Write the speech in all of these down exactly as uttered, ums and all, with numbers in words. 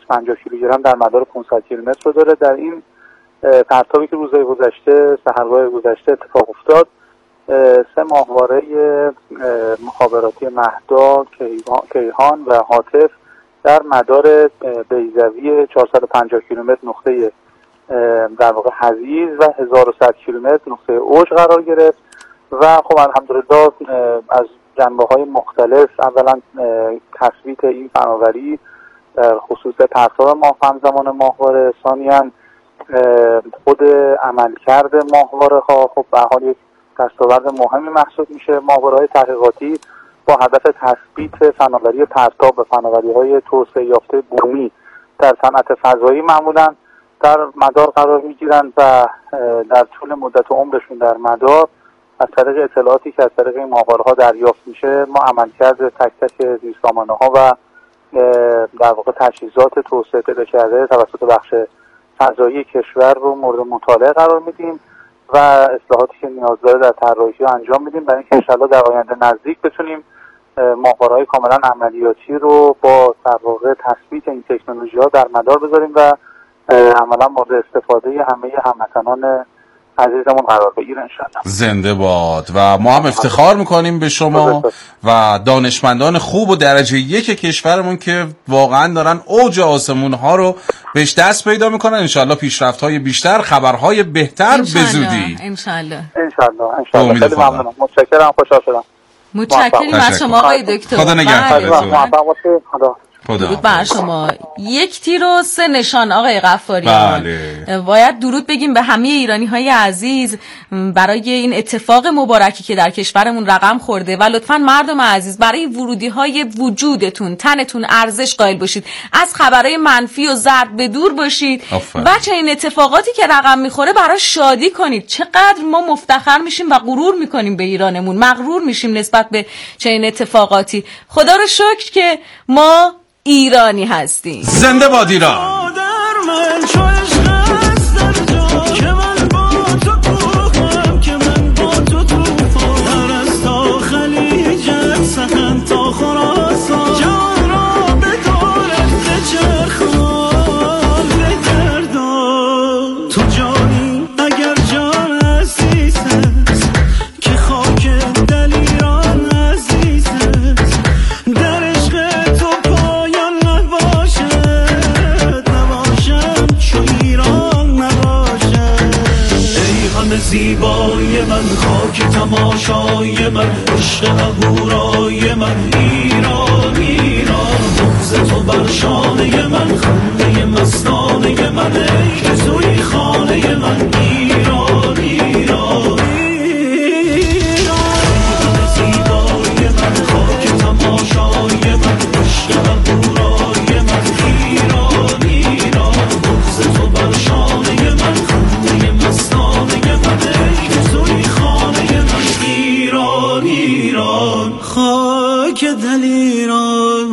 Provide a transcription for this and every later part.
پنجاه کیلوگرم در مدار پانصد کیلومتر رو داره. در این پرتابی که روزهای گذشته سحرگاه گذشته اتفاق افتاد، سه ماهواره مخابراتی مهدا، کیهان و هاتف در مدار بیضوی چهارصد و پنجاه کیلومتر نقطه در واقع حضیض و هزار و صد کیلومتر نقطه اوج قرار گرفت و خب الحمدلله از جنبه‌های مختلف، اولا تثبیت این فناوری در خصوص پرتاب ماه همزمان ماهواره، ثانیاً خود عملکرد ماهواره ها خب به حال یک دستاورد مهمی محسوب میشه. ماهواره‌های تحقیقاتی با هدف تثبیت فناوری پرتاب و فناوری‌های توسعه یافته بومی در صنعت فضایی معمولاً در مدار قرار میگیرند و در طول مدت عمرشون در مدار از طریق اطلاعاتی که از طریق این ماهواره‌ها دریافت میشه ما عملکرد تک تک زیرسامانه‌ها و در واقع تجهیزات توسعه پیدا کرده توسط بخش فضایی کشور رو مورد مطالعه قرار میدیم و اصلاحاتی که نیاز داره در طراحی رو انجام میدیم برای اینکه انشالله در آینده نزدیک بتونیم ماهواره‌های کاملا عملیاتی رو با در واقع تثبیت این تکنولوژی‌ها در مدار بذاریم و عملا مورد استفاده همه هموطنان عزیزمون قرار بگیره انشالله. زنده باد. و ما هم افتخار میکنیم به شما و دانشمندان خوب و درجه یک کشورمون که واقعا دارن اوج آسمون ها رو بهش دست پیدا میکنن. انشالله پیشرفت های بیشتر، خبرهای بهتر بزودی. انشالله انشالله انشالله. خیلی ممنونم، متشکرم، خوشحال شدم. متشکریم از شما آقای دکتر. خدا نگهدارتون. خدا درود بر شما. یک تیر و سه نشان آقای غفاریان. بله. باید درود بگیم به همه ایرانی های عزیز برای این اتفاق مبارکی که در کشورمون رقم خورده و لطفاً مردم عزیز برای ورودی های وجودتون، تنتون ارزش قائل باشید، از خبرهای منفی و زرد به دور باشید و چه این اتفاقاتی که رقم میخوره برای شادی کنید. چقدر ما مفتخر میشیم و غرور میکنیم به ایرانمون، مغرور میشیم نسبت به چه این اتفاقاتی. خدا رو شکر که ما ایرانی هستیم. زنده باد ایران. زیبای من، خاک تماشای من، عشق اهورای من، ایران ایران، بغض تو بر شانه من، خنده مستانه من، ای که توی خانه من، ایران ایران ایران زیبای من، خاک تماشای من، عشق اهورای من، ایران ایران، بغض تو بر شانه من، خنده مستانه ایران، خاک دل ایران.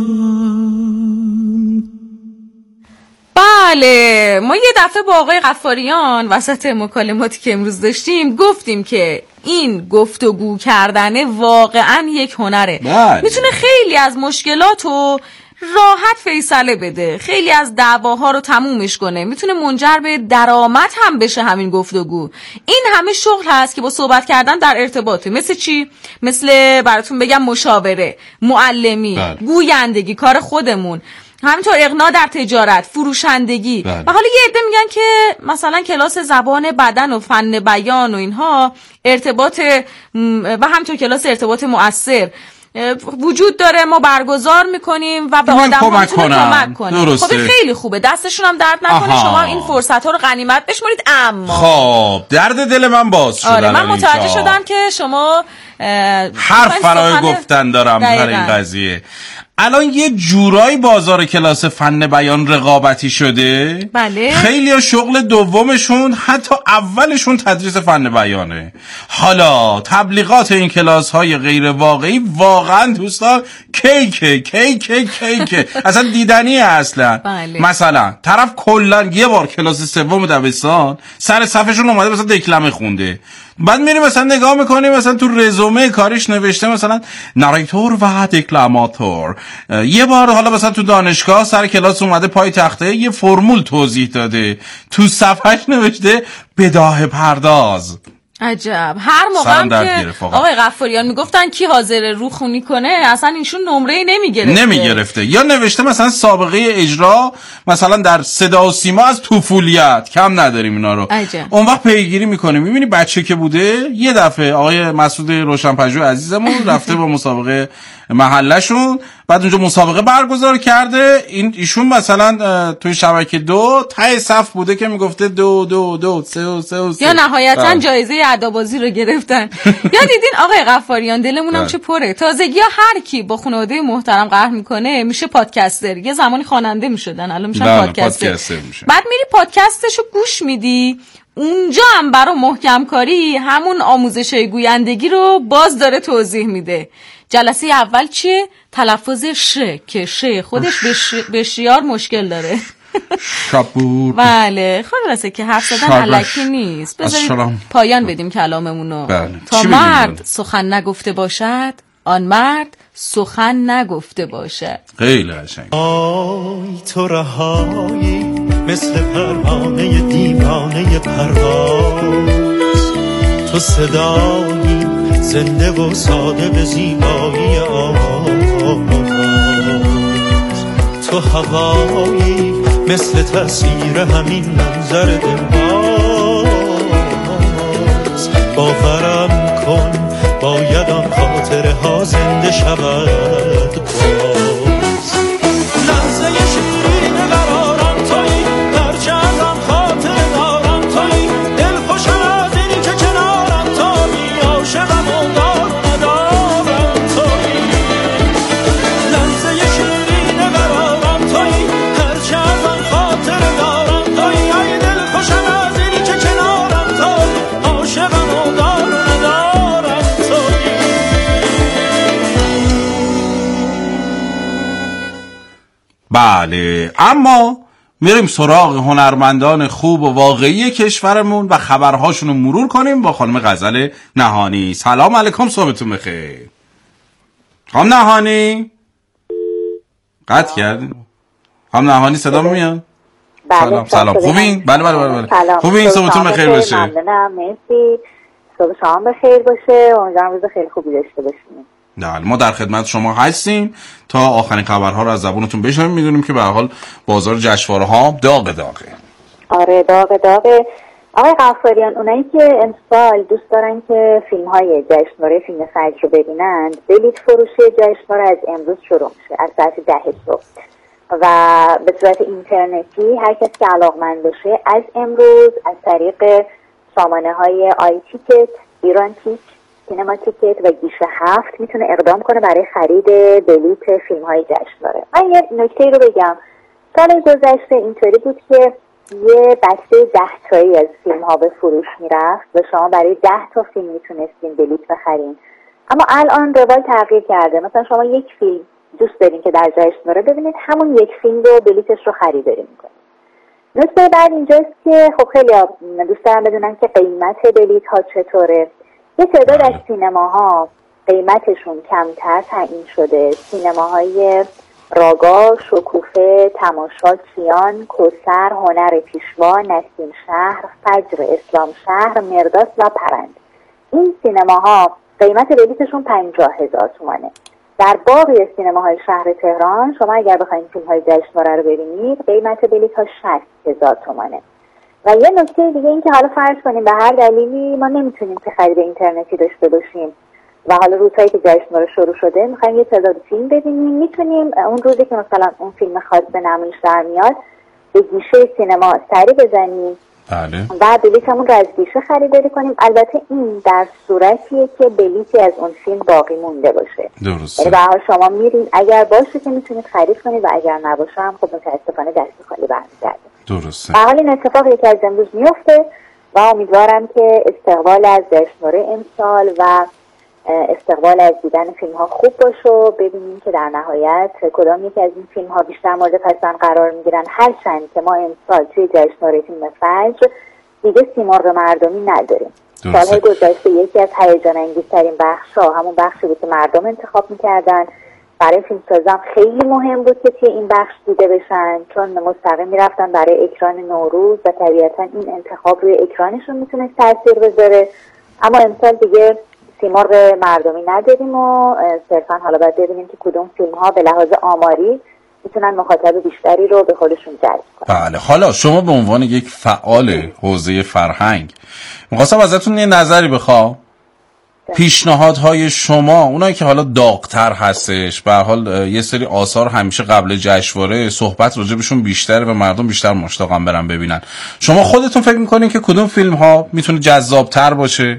بله، ما یه دفعه با آقای غفاریان وسط مکالماتی که امروز داشتیم گفتیم که این گفتگو کردنه واقعا یک هنره. بله. میتونه خیلی از مشکلاتو راحت فیصله بده، خیلی از دعواها رو تمومش کنه، میتونه منجر به درآمد هم بشه همین گفتگو. این همه شغل هست که با صحبت کردن در ارتباطه. مثل چی؟ مثل براتون بگم مشاوره، معلمی، بله. گویندگی، کار خودمون، همینطور اقناع در تجارت، فروشندگی. بله. و حالا یه عده میگن که مثلا کلاس زبان بدن و فن بیان و اینها ارتباط و همینطور کلاس ارتباط مؤثر وجود داره، ما برگزار میکنیم و به آدم‌ها میتونه کمک کنه. خب خیلی خوبه، دستشون هم درد نکنه. آها. شما این فرصت ها رو غنیمت بشمارید. اما خب درد دل من باز شد. آره من متوجه شدم که شما حرف فرای گفتن دارم در این قضیه. الان یه جورایی بازار کلاس فن بیان رقابتی شده. بله. خیلی ها شغل دومشون حتی اولشون تدریس فن بیانه. حالا تبلیغات این کلاس های غیر واقعی واقعا دوستان کیکه کیکه کیکه اصلا دیدنیه اصلا. بله. مثلا طرف کلا یه بار کلاس سوم دبستان سر صفشون اومده مثلا دکلمه خونده، بعد میریم مثلا نگاه میکنیم مثلا تو رزومه کارش نوشته مثلا ناریتور و دکلماتور، یه بار حالا مثلا تو دانشگاه سر کلاس اومده پای تخته یه فرمول توضیح داده، تو صفحش نوشته بداهه پرداز. عجب. هر موقع هم که آقای غفاریان میگفتن کی حاضر روخونی کنه اصلا ایشون نمره نمیگرفته نمیگرفته یا نوشته مثلا سابقه اجرا مثلا در صدا و سیما از طفولیت، کم نداریم اینا رو. عجب. اون وقت پیگیری میکنه، میبینی بچه که بوده یه دفعه آقای مسعود روشنپژوه عزیزمون رفته با مسابقه محلشون، بعد اونجا مسابقه برگزار کرده، این ایشون مثلا توی شبکه دو ته صف بوده که میگفته دو دو دو سه و سه و سه. یا نهایتا جایزه ادابازی رو گرفتن. یا دیدین آقای غفاریان دلمونم چه پره، تازگی ها هر کی با خانواده محترم قهر میکنه میشه پادکستر. یه زمانی خواننده میشدن الان میشن پادکستر. پادکستر میشه. بعد میری پادکستشو گوش میدی، اونجا هم برای محکم کاری همون آموزش گویندگی رو باز داره توضیح میده. جلسه اول چیه؟ تلفظ ش که ش خودش به, ش... به شیار مشکل داره. شبور. بله خلاصه که حرف زدن الکی نیست. بذاریم پایان بدیم کلاممونو. بله. تا مرد سخن نگفته باشد آن مرد سخن نگفته باشد. خیلی قشنگ. آی تو رهایی مثل پروانه دیوانه پرواز، تو صدایی زنده و ساده به زیبایی آواز، تو هوایی مثل تصویر همین منظر دلباز. باورم کن باید آن خاطره ها زنده شود باز. لحظه شیرین قرارم تویی، پرچندم خاطر دارم تویی، دل خوشم از اینی که کنارم تویی، عاشقم و دار و ندارم تویی. لحظه شیرین قرارم تویی، پرچندم خاطر دارم تویی، ای دل خوشم از اینی که کنارم تویی، عاشقم و دار و ندارم تویی. بله، اما میریم سراغ هنرمندان خوب و واقعی کشورمون و خبرهاشون رو مرور کنیم با خانم غزل نهانی. سلام علیکم، صبحتون بخیر. خانم نهانی قطع کردین؟ خانم نهانی صدا میاد؟ بله سلام سلام. خوبین؟ بله بله بله بله. خوبین؟ صبحتون بخیر باشه. ممنونم، مرسی. صبح شما بخیر باشه. امیدوارم روز خیلی خوبی داشته باشین. نه، ما در خدمت شما هستیم تا آخرین خبرها رو از زبونتون بشنویم. میدونیم که به هر حال بازار جشنواره‌ها داغ داغه. آره داغ داغه. آقای غفاریان، اونایی که امسال دوست دارن که فیلم‌های جشنواره فیلم فجر رو ببینند، بلیط فروشی جشنواره از امروز شروع میشه از ساعت ده صبح و به صورت اینترنتی هر کسی که علاقمند باشه از امروز از طریق سامانه‌های آی تیکت، ایران تیک، سینما تیکت و گیشه هفت میتونه اقدام کنه برای خرید بلیط فیلم‌های جشنواره. من یه نکته رو بگم. سال گذشته اینطوری بود که یه بسته ده تایی از فیلم‌ها به فروش میرفت و شما برای ده تا فیلم میتونستین بلیط بخرین. اما الان روال تغییر کرده. مثلا شما یک فیلم دوست دارین که در جشنواره ببینید، همون یک فیلم رو بلیطش رو خریداری میکنید. نکته بعد اینجاست که خب خیلی دوست دارم بدونن که قیمت بلیط ها چطوره. یه تعداد از سینماها قیمتشون کمتر تعیین شده. سینماهای راگا، شکوفه، تماشا، کیان، کوثر، هنر پیشوا، نسیم شهر، فجر اسلام شهر، مرداس و پرند. این سینماها قیمت بلیطشون پنجاه هزار تومانه. در باقی سینماهای شهر تهران شما اگر بخواید فیلم‌های جشنواره رو ببینید قیمت بلیط ها شصت هزار تومانه. و یه نکته دیگه این که حالا فرض کنیم به هر دلیلی ما نمیتونیم که خرید اینترنتی داشته باشیم و حالا روزهایی که جشنواره شروع شده میخوایم یه تعداد فیلم ببینیم، میتونیم اون روزی که مثلا اون فیلم خاص به نمایش در میاد به گیشه سینما سری بزنیم بله. و بلیطمون رو از گیشه خریداری کنیم. البته این در صورتیه که بلیطی از اون فیلم باقی مونده باشه. درسته. یعنی به هر حال شما میرید، اگر باشه که میتونید خرید کنید و اگر نباشه هم خب متاسفانه دست خالی برمیگردید. درسته. به حال این اتفاق یکی از امروز میفته و امیدوارم که استقبال از جشنواره امسال و استقبال از دیدن فیلم ها خوب باشه و ببینیم که در نهایت کدام یکی از این فیلم ها بیشتر مورد پسند قرار میگیرن. هرچند که ما امسال توی جشنواره فیلم فجر دیگه سیمرغ مردمی نداریم. سالهای گذشته یکی از هیجان انگیزترین بخش ها همون بخشی بود که مردم انتخاب میکردن برای فیلمسازان خیلی مهم بود که توی این بخش دیده بشن، چون مستقیم میرفتن برای اکران نوروز و طبیعتا این انتخاب روی اکرانشون میتونه تاثیر بذاره. اما امسال دیگه سیمرغ مردمی نداریم و صرفا حالا باید ببینیم که کدوم فیلم ها به لحاظ آماری میتونن مخاطب بیشتری رو به خودشون جذب کنن. بله، حالا شما به عنوان یک فعال حوزه فرهنگ می‌خواستم ازتون یه نظری بخوام. پیشنهادهای شما، اونایی که حالا داغ‌تر هستش، به هر حال یه سری آثار همیشه قبل جشنواره صحبت راجبشون بیشتره و مردم بیشتر مشتاقن برن ببینن. شما خودتون فکر می‌کنین که کدوم فیلم ها میتونه جذاب‌تر باشه؟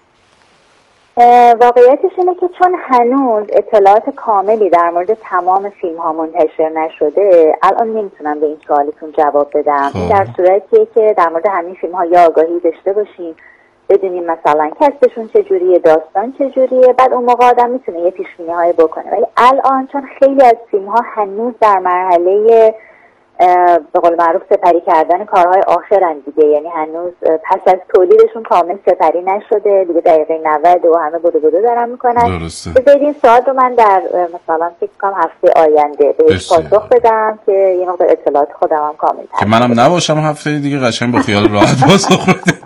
واقعیتش اینه که چون هنوز اطلاعات کاملی در مورد تمام فیلم ها منتشر نشده، الان نمیتونم به این سوالتون جواب بدم. این در صورتیه که در مورد همین فیلم ها یا آگاهی داشته باشیم، بدونیم مثلا کسبشون چجوریه، داستان چجوریه، بعد اون موقع آدم میتونه یه پیش‌بینی های بکنه. ولی الان چون خیلی از فیلم ها هنوز در مرحله به قول معروف سپری کردن کارهای آخرن دیگه، یعنی هنوز پس از تولیدشون کامل سپری نشده دیگه، دقیقه نود و همه بودو بودو دارن میکنن. بذارید این سوال رو من در مثلا فکر کنم هفته آینده بهش پاسخ بدم که یه مقدار اطلاعات خودم هم کامل تر که منم نباشم هفته دیگه قشنگ با خیال راحت پاسخ بده.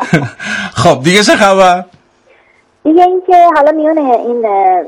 خب دیگه چه خبر؟ دیگه این که حالا میونه این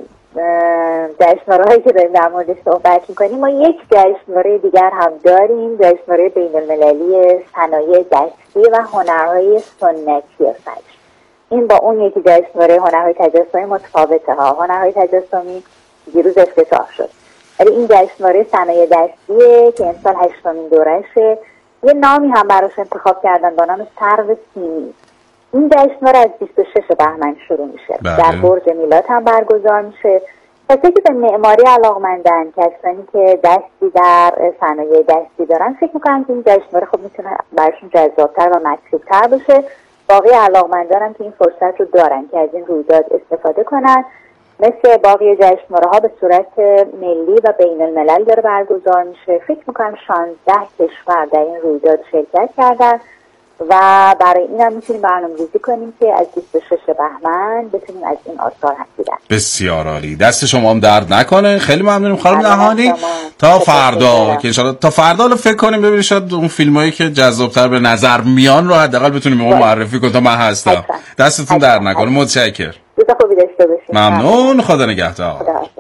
جشنواره هایی که داریم در موردش صحبت میکنیم، ما یک جشنواره دیگر هم داریم، جشنواره بین المللی صنایع دستی و هنرهای سنتی فجر. این با اون یکی جشنواره هنرهای تجسمی متفاوته ها. هنرهای تجسمی دیروز افتتاح شد، ولی این جشنواره صنایع دستیه که امسال هشتمین دورشه. یه نامی هم براش انتخاب کردن با نام سرو سیمی. این جشنواره از بیست و شش بهمن شروع میشه. بله. در برج میلاد هم برگزار میشه. کسایی که به معماری علاقمندن، کسانی که دستی در صنایع دستی دارن، فکر میکنم که این جشنواره خب میتونه براشون جذابتر و مطلوبتر باشه. باقی علاقمندان هم که این فرصت رو دارن که از این رویداد استفاده کنن. مثل باقی جشنواره ها به صورت ملی و بین الملل داره برگزار میشه. فکر میکنم شانزده کشور در این رویداد شرکت کردن و برای این هم میتونیم برنامه‌ریزی کنیم که از بیست و شش بهمن بتونیم از این آثار هم دیدن. بسیار عالی، دست شما هم درد نکنه. خیلی ممنونم خانم نهانی. تا فردا که ان شاءالله تا فردا رو فکر کنیم ببینیم شاید اون فیلمایی که جذاب‌تر به نظر میان رو حداقل بتونیم به ما معرفی کنیم تا من هستم. حتما. دستتون درد نکنه. متشکرم. روز خوبی داشته باشید. ممنون. خدا نگهدار. خدا حافظ.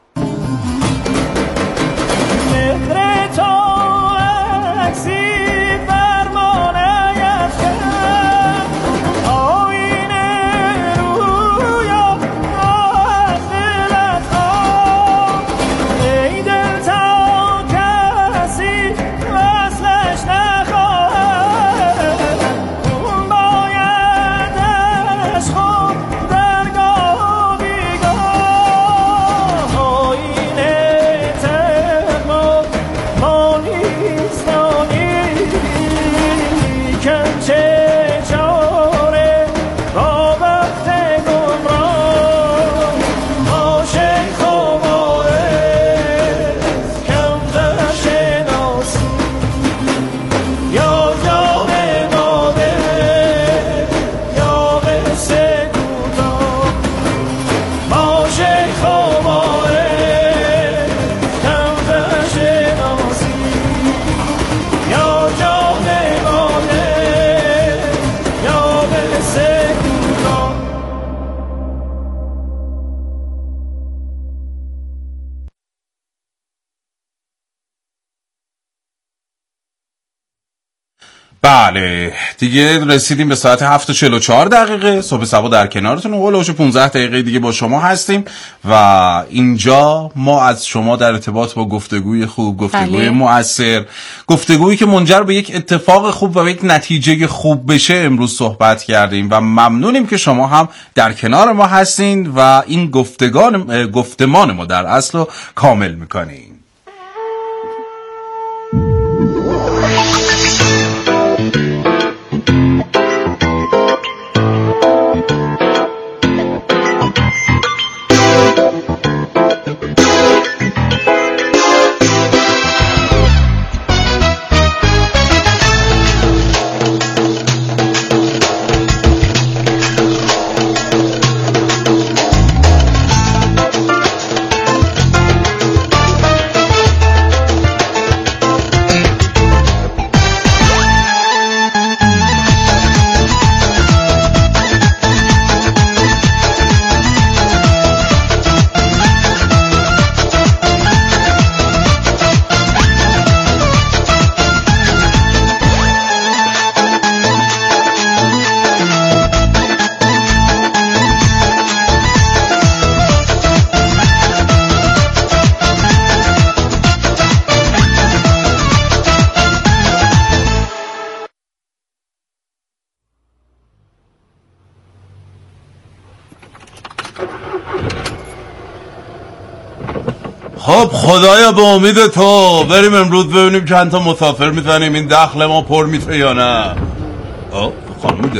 بله دیگه رسیدیم به ساعت هفت و چهل و چهار دقیقه صبح صبح در کنارتون. هولوش پانزده دقیقه دیگه با شما هستیم و اینجا ما از شما در ارتباط با گفتگوی خوب، گفتگوی مؤثر، گفتگویی که منجر به یک اتفاق خوب و یک نتیجه خوب بشه امروز صحبت کردیم و ممنونیم که شما هم در کنار ما هستین و این گفتگان گفتمان ما در اصل رو کامل میکنین. خب خدایا به امید تو بریم امروز ببینیم چند تا مسافر میزنیم این دخل ما پر میشه یا نه. آه خانم میده.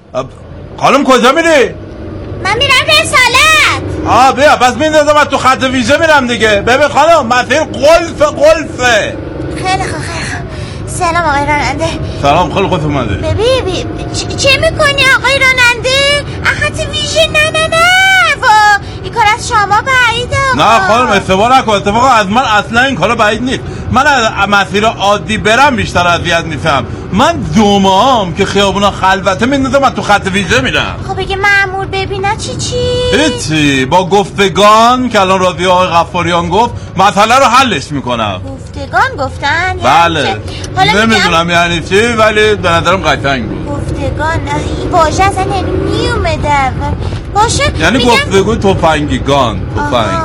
خانم کجا میری؟ من میرم رسالت. آه بیا بس میندازم از تو خط ویژه میرم دیگه. ببین خانم مسیر قلف قلفه. خیلی خوب خیلی خوب. سلام آقای راننده. سلام خیلی خوش اومده. ببین بی... چه میکنی آقای راننده؟ خط ویژه نه نه نه وا این کار از شما بعیده. نه خانم اشتباه نکن، اتفاقا از من اصلا این کارا بعید نیست. من از مسیر عادی برم بیشتر اذیت میشم. من دومام که خیابونا خلوته میندازم از تو خط ویژه میرم. خب بگه مأمور ببینه چی چی؟ هیچی با گفتگان که الان راضی آقای غفاریان گفت مسئله رو حلش میکنم. گفتگان گفتن؟ بله نمیدونم یعنی چی ولی به نظرم قشنگ بود. گفتگان این واژه اصلا نمیومده باشه یعنی میگم... گفتگو تفنگیگان تفنگ.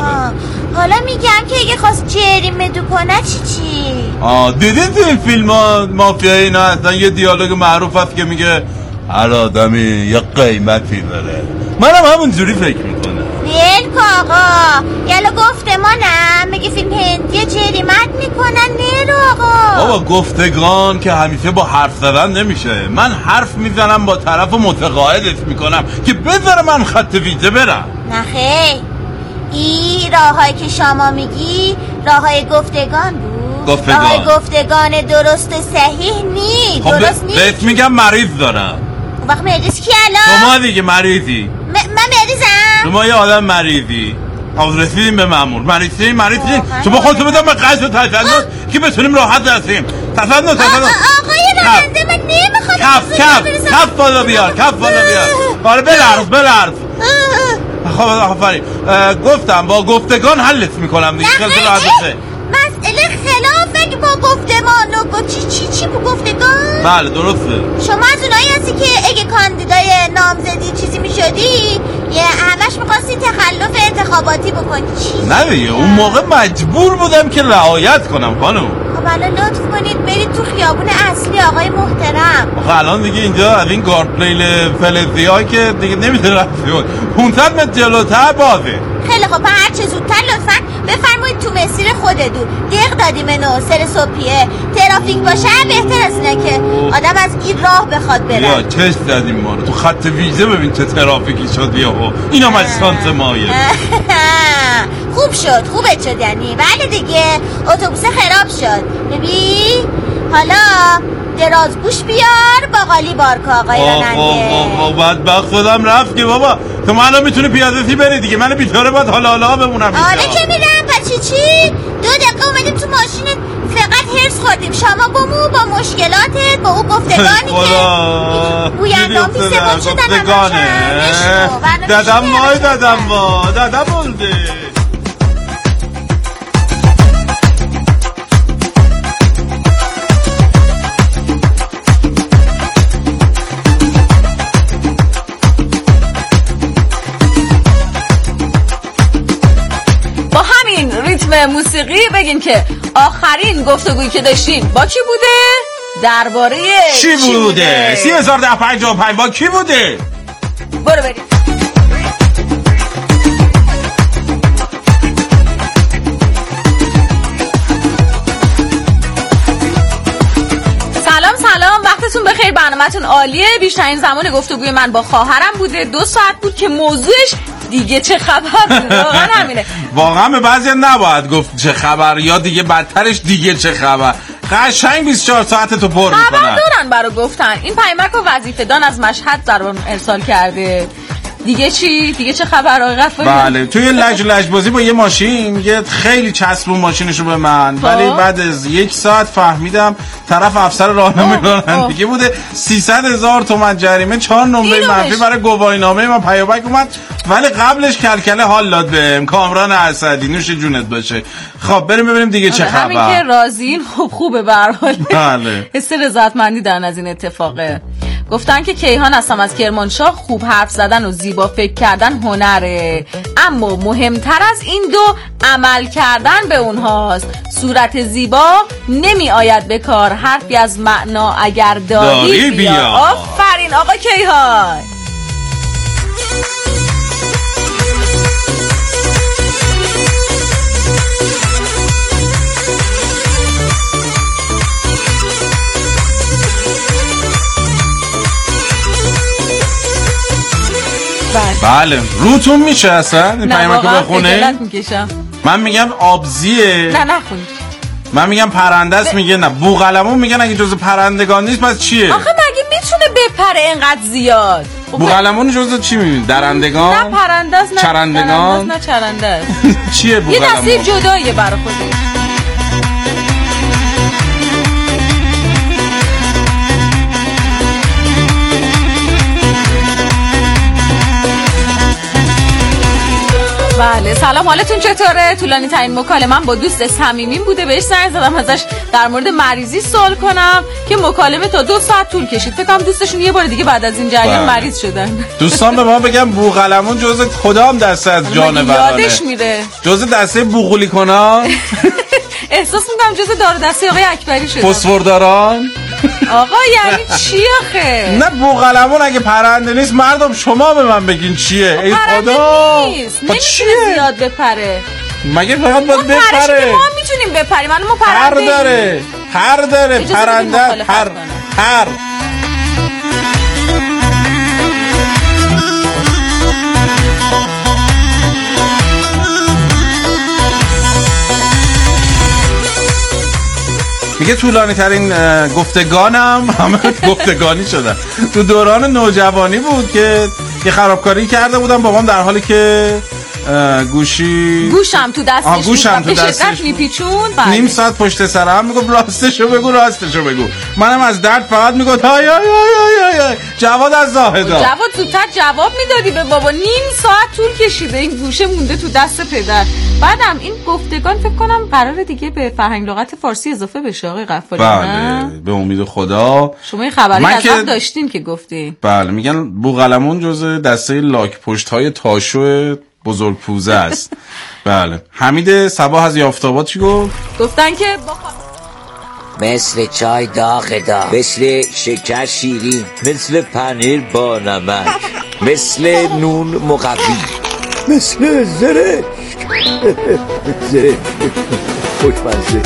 حالا میگم که اگه خواست جریمه دو کنه چی چی؟ آه دیدید این فیلم ها مافیایی نه اصلا یه دیالوگ معروف هست که میگه هر آدمی یه قیمتی داره. منم همون جوری فکر میکنم. بیل که آقا یالا گفته ما نه مگه فیلم هندی جریمت میکنن نه آقا. بابا گفتگان که همیشه با حرف زدن نمیشه. من حرف میزنم با طرف و متقاعدش میکنم که بذاره من خط ویژه برم. نه خیلی این راهایی که شما میگی راههای گفتگان بود. گفتگان راههای گفتگان درست و صحیح نیست. خب درست نیست. بهت میگم مریض دارم. وقت مریض کی الان؟ شما دیگه مریضی. م- من مریضم؟ شما یه آدم مریضی. حاضر رسیدیم به مأمور. مریضی مریضی. شما خودتو بدم به قصد تسنن که بتونیم راحت رسیم. تسنن تسنن. آقای راننده من نمیخوام. کف کف کف بالا بیار. کف بالا بیار. آره بلرز بلرز. خب آفرین. گفتم با گفتگان حلت میکنم دیگه. خیلی راحت بشه. مسئله خلاف اگه با گفتمان و چی چی چی با گفتگان؟ بله درسته. شما از اونایی هستی که اگه کاندیدای نامزدی چیزی میشدی یه همش میخواستی تخلف انتخاباتی بکنی. چی؟ نه دیگه اون موقع مجبور بودم که رعایت کنم خانم. خب الان لطف کنید برید تو خیابون اصلی آقای محترم. آخه الان دیگه اینجا از این گارپلیل فلزی ها که دیگه نمیتونه رفت بود. پونصد متر جلوتر بازه. خیلی خب هر چه زودتر لطفا بفرمایید تو مسیر خودتون. دق دادیم منو سر صبحیه ترافیک باشه بهتر از اینه که آدم از این راه بخواد بره. یا چش زدیم ما رو تو خط ویژه ببین چه ترافیکی شد یهو. اینم از شانس مایه. خوب شد خوبت شد یعنی. بله دیگه اتوبوس خراب شد. ببین حالا درازگوش بیار باقالی بارکا آقای راننده. آه آه بدبخت شدم رفتی بابا. تو من الان میتونی پیاده‌ای بری دیگه. من بیچاره باید حالا حالا بمونم اینجا. آره که میرم پس چی چی؟ دو دقیقه اومدیم تو ماشینت فقط هرس خوردیم. شما بمو با مشکلاتت با اون گفتگانی که بویندام بی سبب شدن همشن. دادم مای دادم ما دادم بلده. موسیقی بگیم که آخرین گفتگویی که داشتیم با کی بوده؟ درباره چی بوده؟ بوده؟ سی هزار ده پنجاه و پنج با کی بوده؟ برو بریم. سلام سلام وقتتون بخیر. برنامه‌تون عالیه. بیشترین زمان گفتگوی من با خواهرم بوده. دو ساعت بود که موضوعش دیگه چه خبر بود. واقعا همینه. واقعا به بعضی نباید گفت چه خبر یا دیگه بدترش دیگه چه خبر. قشنگ بیست و چهار ساعت تو پر میکنن. خبر دارن برای گفتن. این پیامک و وظیفه دان از مشهد برام ارسال کرده. دیگه چی؟ دیگه چه خبر آقای غفاری؟ بله توی لج لج بازی با یه ماشین میگه خیلی چسبون ماشینشو به من. ولی بعد از یک ساعت فهمیدم طرف افسر راهنمایی رانندگی بوده. سیصد هزار تومان جریمه چهار نمره منفی برای گواهینامه من پیامک اومد. ولی قبلش کلکله حال داد بهم. کامران اسدی نوش جونت باشه. خب بریم ببینیم دیگه چه خبر. همین که راضیین خوب خوبه به هر حال. بله حس رضایتمندی دارن از این اتفاقه. گفتن که کیهان هستم از کرمانشاه. خوب حرف زدن و زیبا فکر کردن هنره، اما مهمتر از این دو عمل کردن به اونهاست. صورت زیبا نمی آید به کار، حرفی از معنا اگر داری بیا, بیا. آفرین آقا کیهان. بله روتون میشه اصلا این پیامک رو بخونه؟ میکشم. من میگم آبزیه. نه نخونی. من میگم پرنده است. ب... میگه نه. بوقلمون میگن اگه جزو پرندگان نیست پس چیه؟ آخه مگه میتونه بپره اینقدر زیاد؟ بوقلمون جزو چی میبینی؟ درندگان؟ نه پرنده است نه چرندگان؟ نه چرنده است. چیه بوقلمون؟ یه دسته جداییه برای خودش. بله سلام، حالتون چطوره؟ طولانی ترین مکالمه‌ام با دوست صمیمیم بوده، بهش زنگ زدم ازش در مورد مریضی سوال کنم که مکالمه تا دو ساعت طول کشید. فکر کنم دوستشون یه بار دیگه بعد از این جریان مریض شدن. دوستان به ما بگم بوقلمون جزء کدام دسته از جانورانه؟ یادش میره. جزء دسته بوقولی کنان؟ احساس میکنم جزء دار دسته آقای اکبری شده. فسفورداران؟ آقا یعنی چی آخه؟ نه بوقلمون اگه پرنده نیست مردم شما به من بگین چیه؟ ای خدا نیست. نمیتونه زیاد بپره. مگه فقط باید بپره؟ ما میتونیم بپریم. من ما پر داره پر داره پرنده پر پر میگه طولانی ترین گفتگانم همه گفتگانی شدن تو دوران نوجوانی بود که یه خرابکاری کرده بودم بابام در حالی که گوشی گوشم تو دستش گوشم تو دستش میپیچون. نیم ساعت پشت سرم میگفت راستشو بگو راستشو بگو. منم از درد فقط میگفت های های های های جواد از زاهدا. جواد زودتر جواب میدادی به بابا. نیم ساعت طول کشیده این گوشه مونده تو دست پدر. بعدم این گفتگان فکر کنم قراره دیگه به فرهنگ لغت فارسی اضافه بشه آقای غفاری. بله به امید خدا. شما این خبری از قبل داشتین که گفتی. بله میگن بوقلمون جزء دسته لاک پشت های تاشو بزرگ پوزه است. بله حمید صباح از یافتاباد چی گفت؟ گفتن که با مثل چای داغ داغ، مثل شکر شیرین، مثل پنیر با نمک، مثل نون مقوی، مثل زرشک زرشک خوشمزه.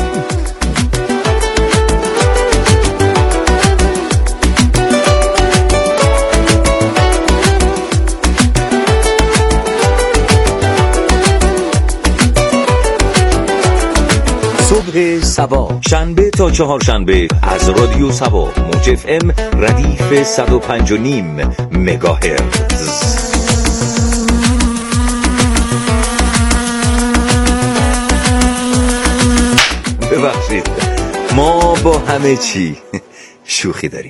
صبح سبا شنبه تا چهارشنبه از رادیو سبا موج اف ام ردیف صد و پنج و نیم مگاهرتز. ببخشید ما با همه چی شوخی داریم.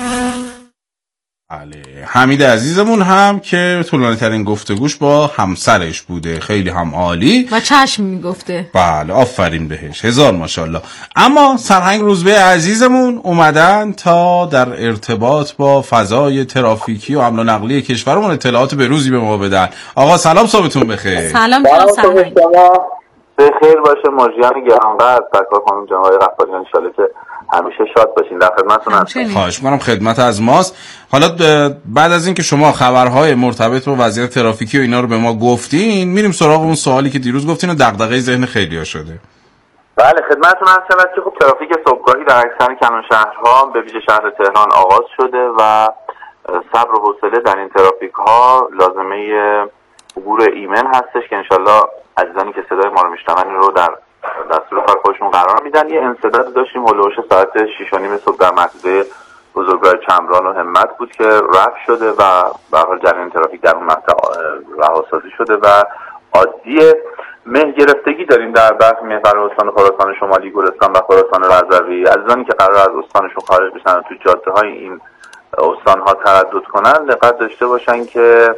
بله حمید عزیزمون هم که طولانی ترین گفتگوش با همسرش بوده، خیلی هم عالی و چشم میگفته. بله آفرین بهش، هزار ماشاءالله. اما سرهنگ روزبه عزیزمون اومدن تا در ارتباط با فضای ترافیکی و حمل و نقلیه کشورمون اطلاعات بروزی به ما بدن. آقا سلام، صبحتون بخیر. سلام جناب سرهنگ. بخیر باشه ماجیان گرانقدر. سرکار خانم جناب آقای غفاریان ان شاءالله که همیشه شاد باشین. در خدمتتون هستم. خواهش می‌کنم، خدمت از ماست. حالا بعد از اینکه شما خبرهای مرتبط با وضعیت ترافیکی و اینا رو به ما گفتین، میریم سراغ اون سوالی که دیروز گفتین و دغدغه ذهن خیلی‌ها شده. بله خدمتتون هستم که خب ترافیک صبحگاهی در اکثر کلان شهرها به ویژه شهر تهران آغاز شده و صبر و حوصله در این ترافیک‌ها لازمه عبور ایمن هستش که انشالله عزیزانی که صدای ما رو میشنون رو در دستور کار خودشون قرار میدن. یه انسداد داشتیم هولوش ساعت شش و نیم صبح در محدوده بزرگراه چمران و همت بود که رفع شده و به هر حال جریان ترافیک در اون مقطع رهاسازی شده و عادیه. مه گرفتگی داریم در برخی محور استان خراسان شمالی، گلستان و خراسان رضوی. عزیزانی که قرار از استانشون خارج بشن تو جاده های این استان ها تردد کنن دقت داشته باشن که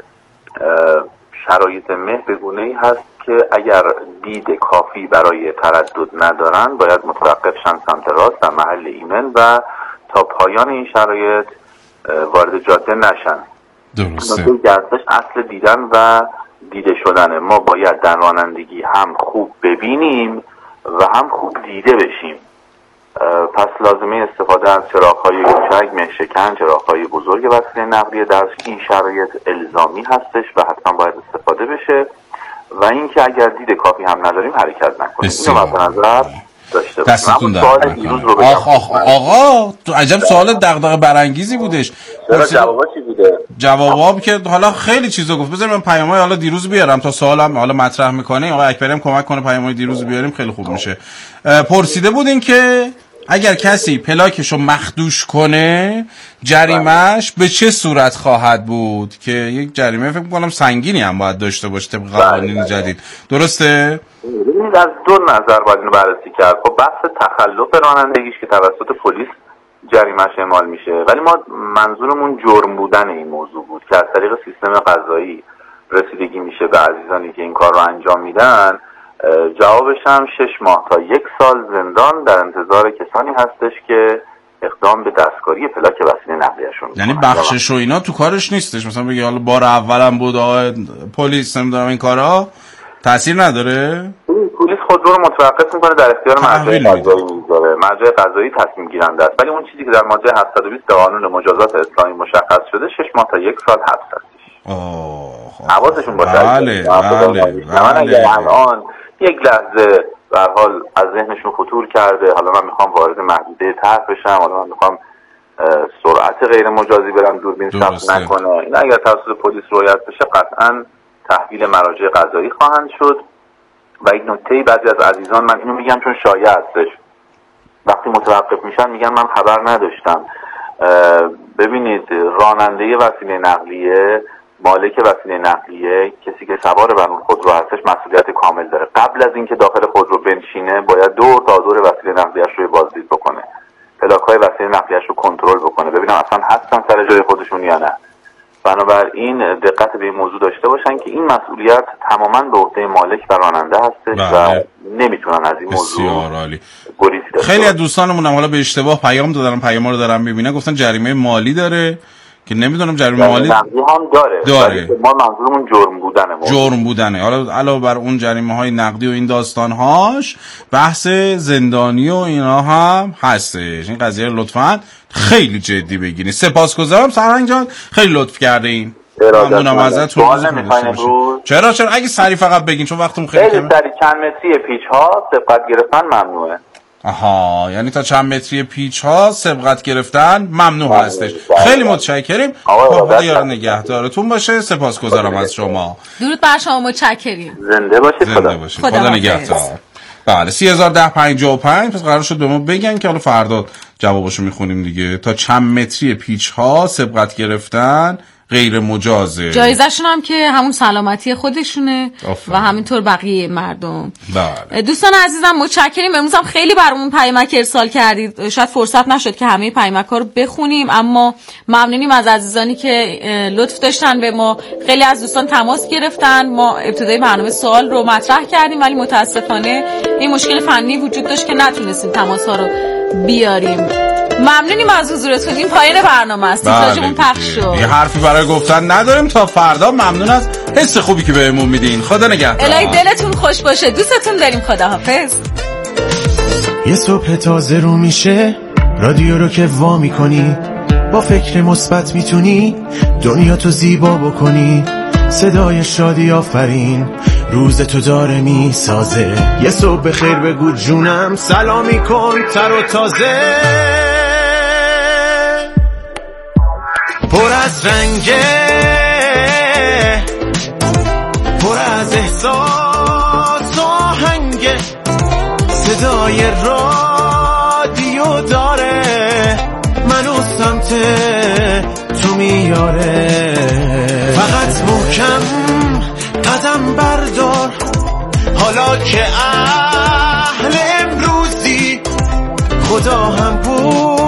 شرایط مه به گونه‌ای هست که اگر دید کافی برای تردد ندارن باید متوقف شن سمت راست در محل ایمن و تا پایان این شرایط وارد جاده نشن. درسته. گردش اصل دیدن و دیده شدنه. ما باید در رانندگی هم خوب ببینیم و هم خوب دیده بشیم. پس لازمه استفاده از چراغ‌های کوچک، مه‌شکن، چراغ‌های بزرگ وسیله نقلیه در این شرایط الزامی هستش و حتما باید استفاده بشه و اینکه اگر دید کافی هم نداریم حرکت نکنیم. اینو مد نظر داشته باشیم. دستتون در آخ آخ آقا تو عجب سوال دغدغه برانگیزی بودش. چرا جوابا چی بوده؟ جواباب که حالا خیلی چیزا گفت. بذار من پیامای حالا دیروز بیارم تا سوالم حالا مطرح میکنه آقا اکبری هم کمک کنه پیامای دیروز بیاریم خیلی خوب میشه. پرسیده بودین که اگر کسی پلاکشو مخدوش کنه جریمهش به چه صورت خواهد بود که یک جریمه فکر می‌کنم سنگینی هم باید داشته باشه طبق قوانین جدید، درسته؟ این از دو نظر باید اینو بررسی کرد. خب بحث تخلف رانندگیش که توسط پلیس جریمهش اعمال میشه، ولی ما منظورمون جرم بودن این موضوع بود که از طریق سیستم قضایی رسیدگی میشه به عزیزانی که این کار رو انجام میدن. جوابش هم شش ماه تا یک سال زندان در انتظار کسانی هستش که اقدام به دستکاری پلاک وسیله نقلیه‌شون. یعنی بخشش و اینا تو کارش نیستش، مثلا بگی حالا بار اولم بود آقا پلیس نمیدونم این کارا تاثیر نداره؟ پلیس خودرو رو متوقف میکنه در اختیار مرجع قضایی میذاره، مرجع قضایی تصمیم گیرنده است. ولی اون چیزی که در ماده هفتصد و بیست قانون مجازات اسلامی مشخص شده شش ماه تا یک سال حبس هستش. آه حواسشون باشه. بله بله من اگر الان یک لحظه به هر حال از ذهنشون خطور کرده حالا من میخوام وارد محدوده طرح بشم، حالا من میخوام سرعت غیر مجازی برم دوربین ثبت نکنه، این اگر توسط پلیس رعایت بشه قطعا تحویل مراجع قضایی خواهند شد. و این نکته بعضی از عزیزان، من اینو میگم چون شایع هستش، وقتی متوقف میشن میگن من خبر نداشتم. ببینید راننده وسیله نقلیه، مالک وسیله نقلیه، کسی که سوار بر اون خودرو هستش مسئولیت کامل داره. قبل از اینکه داخل خودرو بنشینه باید دور تا دور وسیله نقلیه‌اش رو بازدید بکنه، پلاک‌های وسیله نقلیه‌اش رو کنترل بکنه ببینم اصلا هستن سر جای خودشون یا نه. بنابراین دقت به این موضوع داشته باشن که این مسئولیت تماما به عهده مالک و راننده هستش و نمیتونن از این موضوع گریز داشته. خیلی از دوستانمون هم حالا به اشتباه پیام دادن، پیاما رو دارن میبینن، گفتن جریمه مالی داره که نمیدونم جریمه مالی هم داره داره ما منظورمون جرم بودنه موضوع. جرم بودنه. حالا علاوه بر اون جریمه های نقدی و این داستان هاش بحث زندانی و اینا هم هستش. این قضیه رو لطفاً خیلی جدی بگیرید. سپاسگزارم سرهنگ جان، خیلی لطف کردین. ممنونم ازتون. چرا چرا اگه سری فقط بگین چون وقتمون خیلی کمه. خیلی سری چند متری پیچ ها سبقت گرفتن ممنوعه. آها، یعنی تا چند متری پیچ ها سبقت گرفتن ممنوع هستش. خیلی متشکریم. خدا یار نگهدارتون باشه. سپاسگزارم از شما. درود بر شما، متشکریم. زنده باشید. زنده باشید. خدا, خدا نگهدار. بله سی هزار و ده پنجاه و پنج پس قرار شد به ما بگن که حالا فردا جوابشو میخونیم دیگه. تا چند متری پیچ ها سبقت گرفتن غیر مجازه. جایزشون هم که همون سلامتی خودشونه آفره. و همینطور بقیه مردم. بله. دوستان عزیزم متشکریم. امروز هم خیلی برامون پیامک ارسال کردید. شاید فرصت نشد که همه پیامک‌ها رو بخونیم، اما ممنونیم از عزیزانی که لطف داشتن به ما. خیلی از دوستان تماس گرفتن. ما ابتدای برنامه سوال رو مطرح کردیم ولی متاسفانه این مشکل فنی وجود داشت که نتونستیم تماس‌ها رو بیاریم. ممنونیم از حضورتون. این پایان برنامه است. تیتراژمون پخش شد. یه حرفی برای گفتن نداریم تا فردا. ممنون از حس خوبی که بهمون میدین. خدا نگهدار. الهی دلتون خوش باشه. دوستتون داریم. خداحافظ. یه صبح تازه رو میشه، رادیو رو که وا میکنی، با فکر مثبت میتونی دنیا تو زیبا بکنی. صدای شادی آفرین روز تو داره میسازه. یه صبح بخیر بگو جونم، سلامی کن تر و تازه، پر از رنگه، پر از احساس و آهنگه. صدای رادیو داره منو سمت تو میاره. فقط محکم قدم بردار، حالا که اهل امروزی خدا هم بود